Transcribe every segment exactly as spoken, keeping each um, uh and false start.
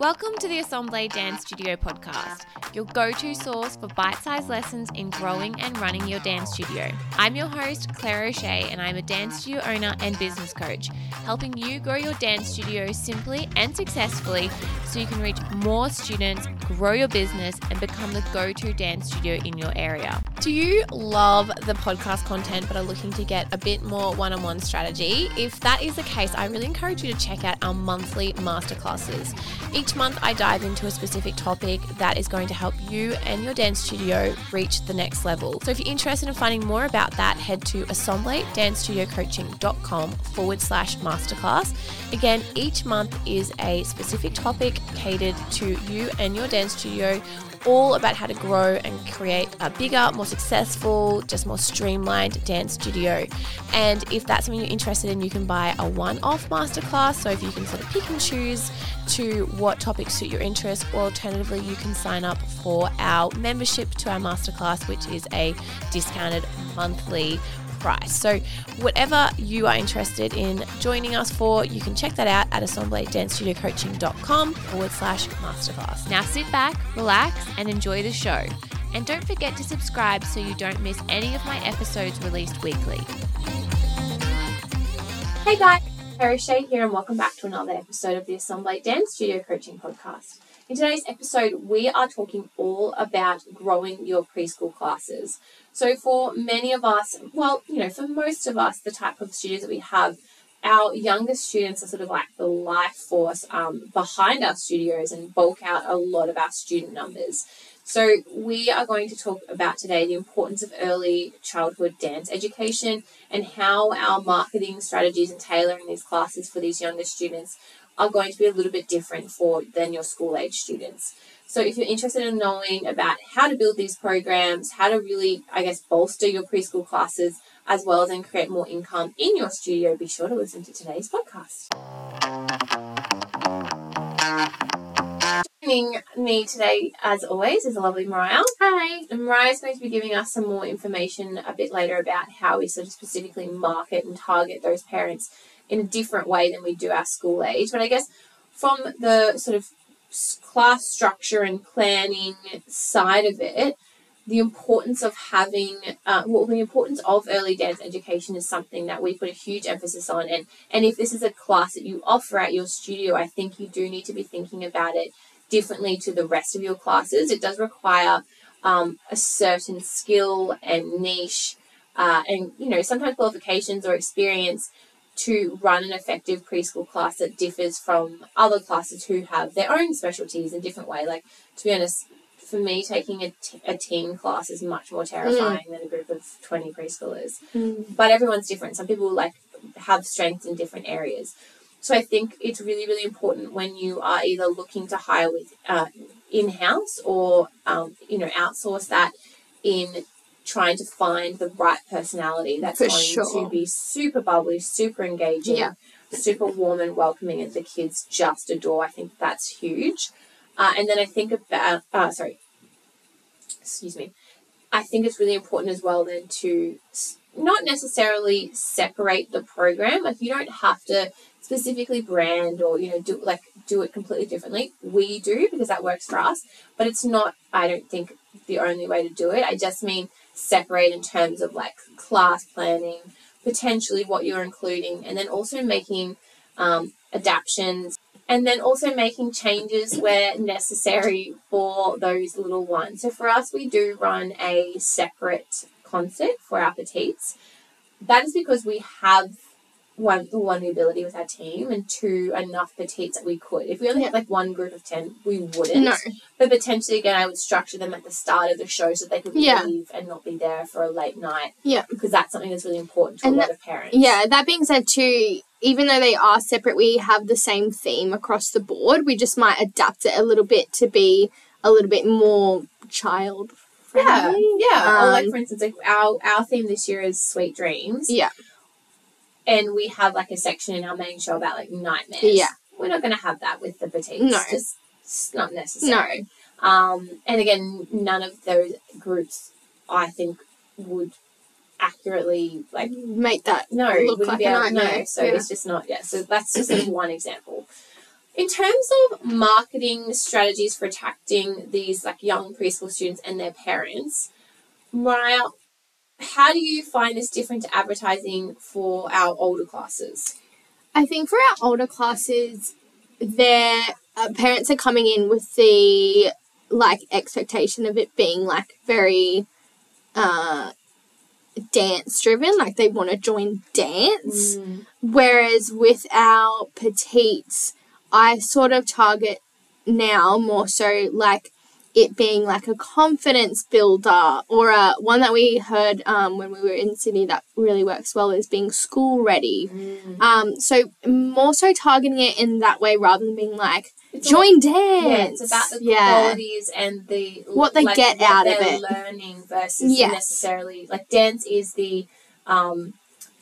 Welcome to the Assemble Dance Studio podcast, your go-to source for bite-sized lessons in growing and running your dance studio. I'm your host, Claire O'Shea, and I'm a dance studio owner and business coach, helping you grow your dance studio simply and successfully so you can reach more students, grow your business, and become the go-to dance studio in your area. Do you love the podcast content but are looking to get a bit more one-on-one strategy? If that is the case, I really encourage you to check out our monthly masterclasses. Each month, I dive into a specific topic that is going to help you and your dance studio reach the next level. So if you're interested in finding more about that, head to assembledancestudio.coaching.com forward slash masterclass. Again, each month is a specific topic catered to you and your dance studio, all about how to grow and create a bigger, more successful, just more streamlined dance studio. And if that's something you're interested in, you can buy a one-off masterclass. So if you can sort of pick and choose to what topics suit your interest, or alternatively, you can sign up for our membership to our masterclass, which is a discounted monthly price. So whatever you are interested in joining us for, you can check that out at assembledancestudio.coaching.com forward slash masterclass. Now sit back, relax, and enjoy the show. And don't forget to subscribe so you don't miss any of my episodes released weekly. Hey guys, Claire O'Shea here, and welcome back to another episode of the Assemble Dance Studio Coaching Podcast. In today's episode, we are talking all about growing your preschool classes. So for many of us, well, you know, for most of us, the type of studios that we have, our youngest students are sort of like the life force um, behind our studios and bulk out a lot of our student numbers. So we are going to talk about today the importance of early childhood dance education and how our marketing strategies and tailoring these classes for these younger students are going to be a little bit different for than your school age students. So if you're interested in knowing about how to build these programs, how to really, I guess, bolster your preschool classes, as well as then create more income in your studio, be sure to listen to today's podcast. Joining me today, as always, is the lovely Mariah. Hi. And Mariah is going to be giving us some more information a bit later about how we sort of specifically market and target those parents in a different way than we do our school age. But I guess from the sort of class structure and planning side of it, the importance of having, uh, well, the importance of early dance education is something that we put a huge emphasis on. And, and if this is a class that you offer at your studio, I think you do need to be thinking about it differently to the rest of your classes. It does require um, a certain skill and niche uh, and, you know, sometimes qualifications or experience to run an effective preschool class that differs from other classes who have their own specialties in different way. Like, to be honest, for me, taking a, t- a teen class is much more terrifying mm. than a group of twenty preschoolers. Mm. But everyone's different. Some people like have strengths in different areas. So I think it's really, really important when you are either looking to hire with uh, in-house or, um, you know, outsource that in trying to find the right personality that's For going sure. to be super bubbly, super engaging, yeah. super warm and welcoming, and the kids just adore. I think that's huge. Uh, and then I think about, uh, sorry, excuse me, I think it's really important as well then to not necessarily separate the program. Like, you don't have to specifically brand or, you know, do like do it completely differently. We do, because that works for us, but it's not, I don't think, the only way to do it. I just mean separate in terms of like class planning, potentially what you're including, and then also making um, adaptions, and then also making changes where necessary for those little ones. So for us, we do run a separate concert for our petites. That is because we have one, one, the ability with our team, and two, enough petites that we could. If we only had like one group of ten, we wouldn't. No. But potentially, again, I would structure them at the start of the show so they could yeah. leave and not be there for a late night. Yeah. Because that's something that's really important to and a lot that, of parents. Yeah, that being said too, even though they are separate, we have the same theme across the board. We just might adapt it a little bit to be a little bit more child friendly. Yeah, yeah. Um, or like, for instance, like our, our theme this year is Sweet Dreams. Yeah. And we have like a section in our main show about like nightmares. Yeah. We're not going to have that with the petites. No. Just it's not necessary. No. Um, and again, none of those groups, I think, would accurately like make that no look wouldn't like be a able, nightmare. no. So yeah. it's just not. Yeah. So that's just sort of one example. In terms of marketing strategies for attracting these like young preschool students and their parents, Mariah, how do you find this different to advertising for our older classes? I think for our older classes, their uh, parents are coming in with the like expectation of it being like very uh, dance driven, like they want to join dance. Mm. Whereas with our petites, I sort of target now more so like it being like a confidence builder, or a one that we heard um, when we were in Sydney that really works well is being school ready. Mm. Um, so more so targeting it in that way rather than being like, It's join all, dance. Yeah, it's about the Yeah. qualities and the What they like, get what out of they're it. learning versus Yes. necessarily like dance is the um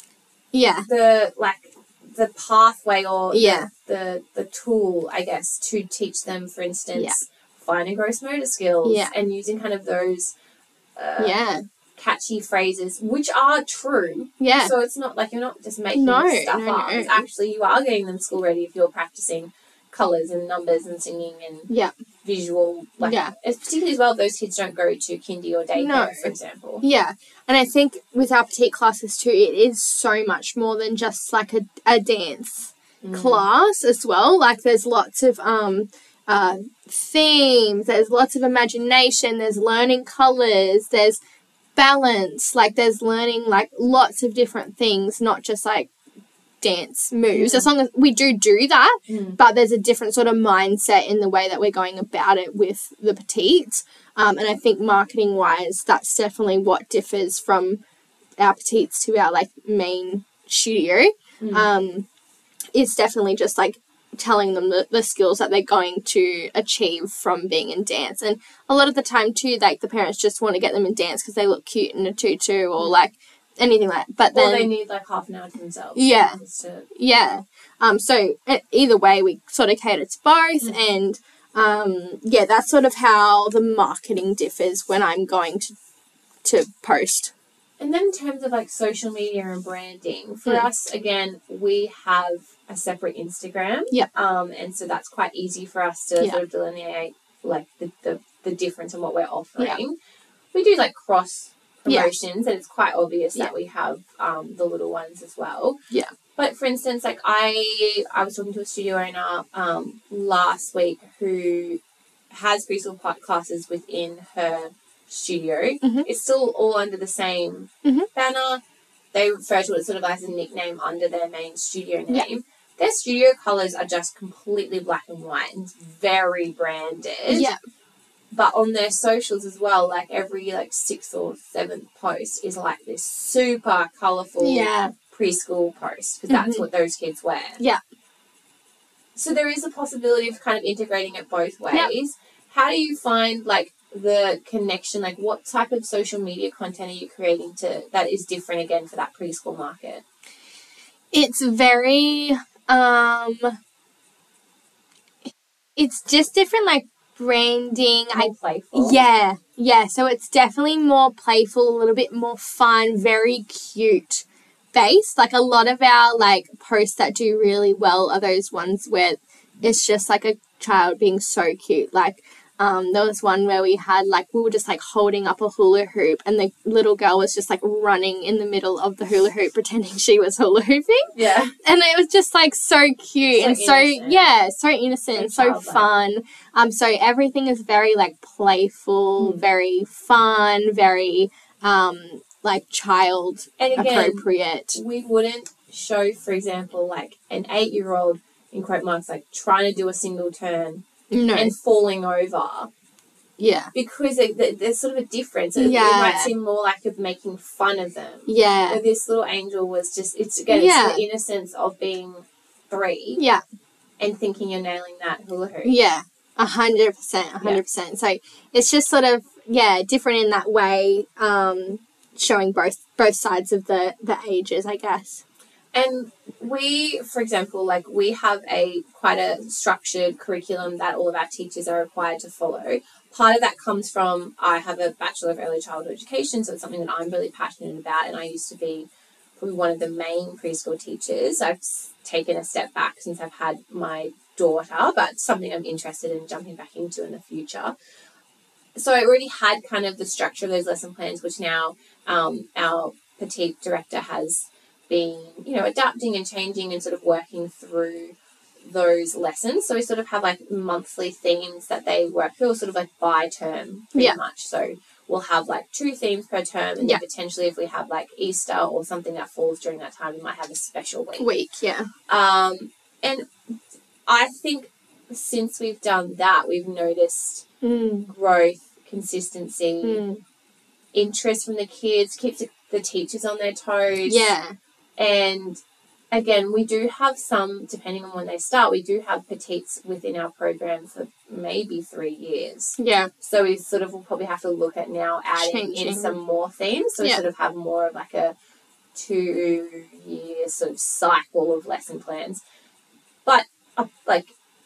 Yeah. the like the pathway or Yeah. the, the the tool, I guess, to teach them, for instance, Yeah. fine and gross motor skills, Yeah. and using kind of those uh, Yeah. catchy phrases, which are true. Yeah. So it's not like you're not just making No, this stuff no, up. no. It's actually you are getting them school ready if you're practicing colours and numbers and singing and Yeah. visual. Like, Yeah. it's particularly as well if those kids don't go to kindy or daycare, No. for example. Yeah. And I think with our petite classes too, it is so much more than just like a, a dance Mm. class as well. Like there's lots of um uh themes, there's lots of imagination, there's learning colours, there's balance, like there's learning like lots of different things, not just like dance moves. Mm. As long as we do do that, Mm. but there's a different sort of mindset in the way that we're going about it with the petites. Um, and I think marketing wise, that's definitely what differs from our petites to our like main studio. Mm. Um, it's definitely just like telling them the, the skills that they're going to achieve from being in dance. And a lot of the time too, like the parents just want to get them in dance because they look cute in a tutu or Mm. like anything like that. But then Or they need like half an hour to themselves. Yeah. Just to, yeah. Um, so e- either way, we sort of cater to both. Mm. And um, yeah, that's sort of how the marketing differs when I'm going to to post. And then in terms of like social media and branding, for Mm. us, again, we have a separate Instagram. Yep. Um, and so that's quite easy for us to Yeah. sort of delineate like the, the, the difference in what we're offering. We do like cross Yeah. promotions and it's quite obvious Yeah. that we have um, the little ones as well. Yeah. But for instance, like I I was talking to a studio owner um, last week who has preschool cl- classes within her studio. Mhm. It's still all under the same Mhm. banner. They refer to it sort of as a nickname under their main studio name. Yeah. Their studio colours are just completely black and white and very branded. Yeah. But on their socials as well, like every like sixth or seventh post is like this super colourful Yeah. preschool post because that's Mhm. what those kids wear. Yeah. So there is a possibility of kind of integrating it both ways. Yep. How do you find like the connection? Like what type of social media content are you creating to that is different again for that preschool market? It's very um it's just different like branding. I More playful. Yeah, yeah. So it's definitely more playful, a little bit more fun, very cute based. Like a lot of our like posts that do really well are those ones where it's just like a child being so cute. Like um, there was one where we had like we were just like holding up a hula hoop, and the little girl was just like running in the middle of the hula hoop, pretending she was hula hooping. Yeah. And it was just like so cute So and so innocent. yeah, so innocent, So and so childlike. fun. Um, so everything is very like playful, Mm. very fun, very um like child And again, appropriate. we wouldn't show, for example, like an eight-year-old in quote marks like trying to do a single turn No, and falling over yeah, because it, th- there's sort of a difference. It, it Yeah. might seem more like of making fun of them. yeah, Where this little angel was just, it's again, Yeah. it's the innocence of being three yeah, and thinking you're nailing that hula hoop. yeah. A hundred percent, a hundred percent. So it's just sort of yeah, different in that way. Um, showing both both sides of the the ages, I guess. And we, for example, like we have a quite a structured curriculum that all of our teachers are required to follow. Part of that comes from I have a Bachelor of Early Childhood Education, so it's something that I'm really passionate about, and I used to be probably one of the main preschool teachers. I've s- taken a step back since I've had my daughter, but something I'm interested in jumping back into in the future. So I already had kind of the structure of those lesson plans, which now um, our petite director has been, you know, adapting and changing and sort of working through those lessons. So we sort of have like monthly themes that they work through, sort of like by term pretty Yeah. much. So we'll have like two themes per term, and Yeah. then potentially if we have like Easter or something that falls during that time, we might have a special week. Week, yeah. Um, and I think since we've done that, we've noticed Mm. growth, consistency, Mm. interest from the kids, keeps the teachers on their toes. Yeah. And again, we do have some, depending on when they start, we do have petites within our program for maybe three years. Yeah. So we sort of will probably have to look at now adding Changing. in some more themes. So we Yeah. sort of have more of like a two-year sort of cycle of lesson plans. But uh, like,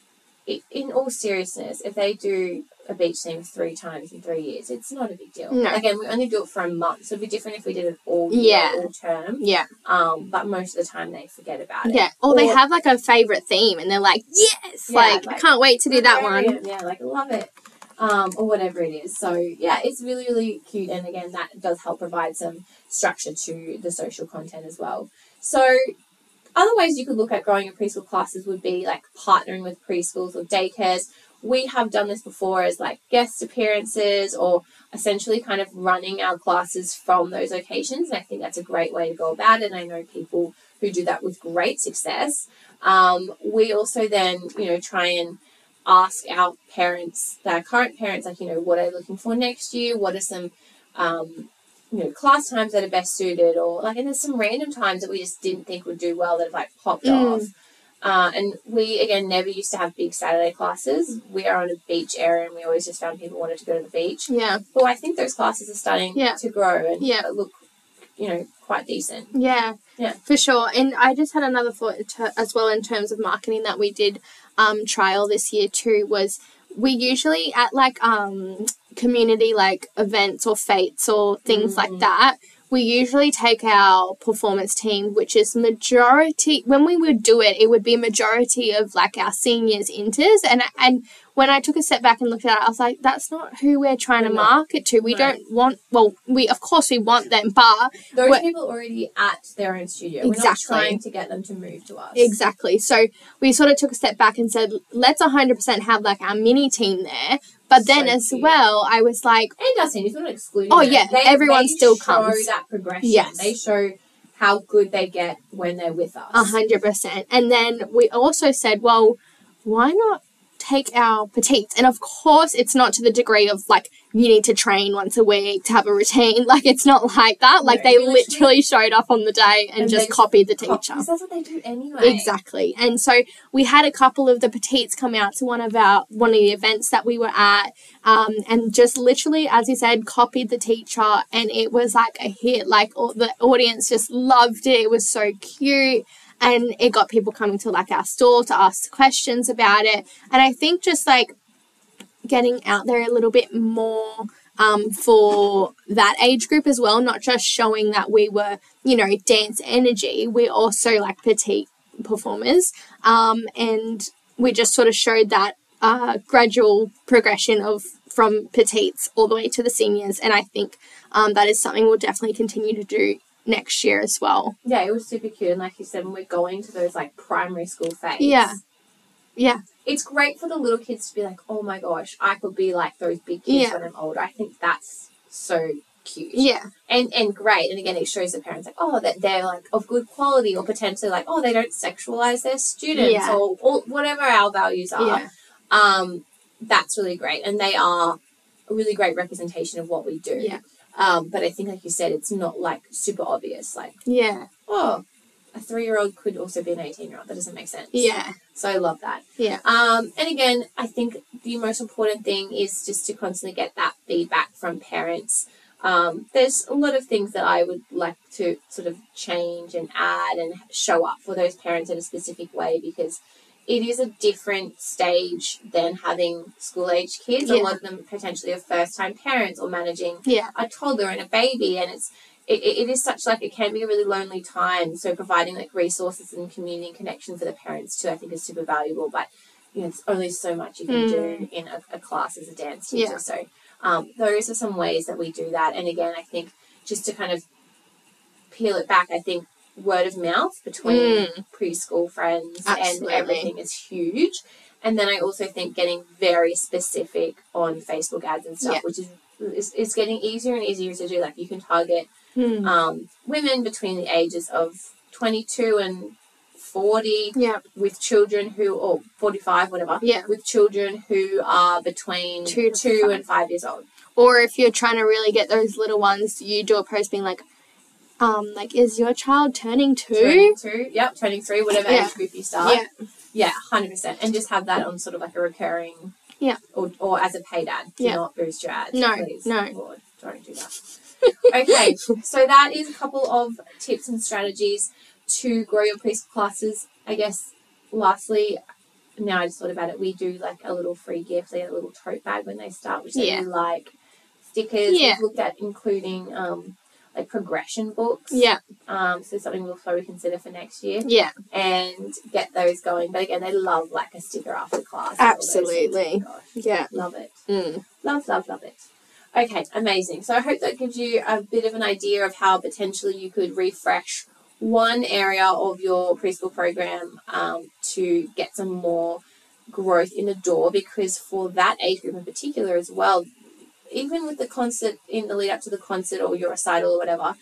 i- in all seriousness, if they do a beach theme three times in three years, it's not a big deal. No. Again, we only do it for a month, so it'd be different if we did it all year, Yeah. all term. Yeah. Um, but most of the time they forget about it. Yeah. Or, they Or- have like a favourite theme and they're like, yes! Yeah, like, like, can't wait to do that one. Brilliant. Yeah, like love it. Um, or whatever it is. So yeah, it's really, really cute, and again that does help provide some structure to the social content as well. So other ways you could look at growing your preschool classes would be like partnering with preschools or daycares. We have done this before as like guest appearances, or essentially kind of running our classes from those locations. And I think that's a great way to go about it. And I know people who do that with great success. Um, we also then, you know, try and ask our parents, our current parents, like, you know, what are they looking for next year? What are some, um, you know, class times that are best suited? Or like, and there's some random times that we just didn't think would do well that have like popped Mm. off. Uh, and we, again, never used to have big Saturday classes. We are on a beach area and we always just found people wanted to go to the beach. Yeah. But I think those classes are starting Yeah. to grow and Yeah. look, you know, quite decent. Yeah, Yeah. for sure. And I just had another thought to, as well in terms of marketing that we did um, trial this year too, was we usually at like um, community like events or fates or things Mm. like that, we usually take our performance team, which is majority, when we would do it, it would be majority of like our seniors inters. And, and when I took a step back and looked at it, I was like, that's not who we're trying to No. market to. We No. don't want, well, we, of course we want them, but Those What- people are already at their own studio. Exactly. We're not trying to get them to move to us. exactly. So we sort of took a step back and said, let's one hundred percent have like our mini team there. But then So as cute. well, I was like, And Dustin, it's not excluding Oh, them. yeah, They, everyone they still show comes. that progression. Yes. They show how good they get when they're with us. A hundred percent. And then we also said, well, why not take our petites? And of course, it's not to the degree of like you need to train once a week to have a routine. Like it's not like that. Like No, they we literally- literally showed up on the day and, And just they copied the Cop- teacher. Because that's what they do anyway. Exactly. And so we had a couple of the petites come out to one of our one of the events that we were at, um, and just literally, as you said, copied the teacher, and it was like a hit. Like all, the audience just loved it. It was so cute, and it got people coming to like our store to ask questions about it. And I think just like getting out there a little bit more um, for that age group as well, not just showing that we were, you know, dance energy. We're also like petite performers, um, and we just sort of showed that uh, gradual progression of from petites all the way to the seniors. And I think um, that is something we'll definitely continue to do next year as well. Yeah, it was super cute. And like you said, when we're going to those like primary school phase. Yeah. Yeah. It's great for the little kids to be like, oh my gosh, I could be like those big kids Yeah. when I'm older. I think that's so cute. Yeah. And and great. And again, it shows the parents like, oh, that they're like of good quality, or potentially like, oh, they don't sexualize their students, Yeah. or, or whatever our values are. Yeah. Um, that's really great. And they are a really great representation of what we do. Yeah. Um, but I think, like you said, it's not like super obvious. Like, Yeah. oh, a three-year-old could also be an eighteen-year-old. That doesn't make sense. Yeah. So I love that. Yeah. Um, and again, I think the most important thing is just to constantly get that feedback from parents. Um, there's a lot of things that I would like to sort of change and add and show up for those parents in a specific way, because it is a different stage than having school-age kids. Yeah. A lot of them potentially are first-time parents or managing Yeah. a toddler and a baby, and it's it, it is such like it can be a really lonely time. So providing like resources and community and connection for the parents too, I think is super valuable. But you know, there's only so much you can Mm. do in a, a class as a dance teacher. Yeah. So um, those are some ways that we do that. And again, I think just to kind of peel it back, I think word of mouth between Mm. preschool friends Absolutely. and everything is huge. And then I also think getting very specific on Facebook ads and stuff, Yeah. which is, is is getting easier and easier to do. Like you can target Mm. um, women between the ages of twenty-two and forty Yeah. with children who, or forty-five, whatever, Yeah. with children who are between Two two, to five. and five years old. Or if you're trying to really get those little ones, you do a post being like, um, like, is your child turning two? Turning two, yep, turning three, whatever Yeah. age group you start. Yeah. Yeah, one hundred percent. And just have that on sort of like a recurring, Yeah. or, or as a paid ad. Do Yeah. not boost your ads, No, please. no. Lord, don't do that. Okay, so that is a couple of tips and strategies to grow your preschool classes. I guess, lastly, now I just thought about it, we do like a little free gift, like a little tote bag when they start, which they Yeah. really like. Stickers. Yeah. We've looked at including um, like progression books. Yeah. Um, so something we'll probably consider for next year. Yeah. And get those going. But again, they love like a sticker after class. and all those things. Absolutely. Oh, gosh, Yeah. love it. Mm. Love, love, love it. Okay, amazing. So I hope that gives you a bit of an idea of how potentially you could refresh one area of your preschool program um, to get some more growth in the door, because for that age group in particular as well, even with the concert in the lead up to the concert or your recital or whatever,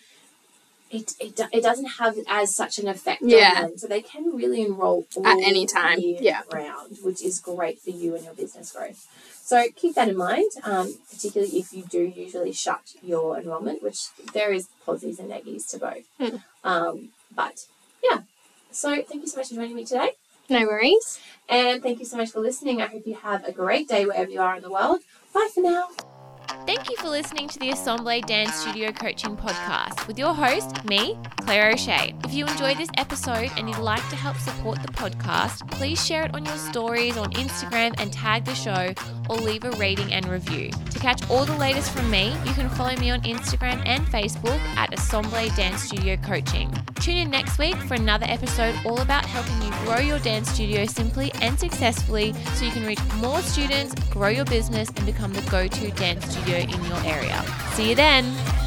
it it, do- it doesn't have as such an effect Yeah. on them. So they can really enroll all At any time. year Yeah. round, which is great for you and your business growth. So keep that in mind, um, particularly if you do usually shut your enrollment, which there is positives and negatives to both. Hmm. Um, but yeah, so thank you so much for joining me today. No worries. And thank you so much for listening. I hope you have a great day wherever you are in the world. Bye for now. Thank you for listening to the Assemble Dance Studio Coaching Podcast with your host, me, Claire O'Shea. If you enjoyed this episode and you'd like to help support the podcast, please share it on your stories on Instagram and tag the show, or leave a rating and review. To catch all the latest from me, you can follow me on Instagram and Facebook at Assemble Dance Studio Coaching. Tune in next week for another episode all about helping you grow your dance studio simply and successfully so you can reach more students, grow your business, and become the go-to dance studio in your area. See you then!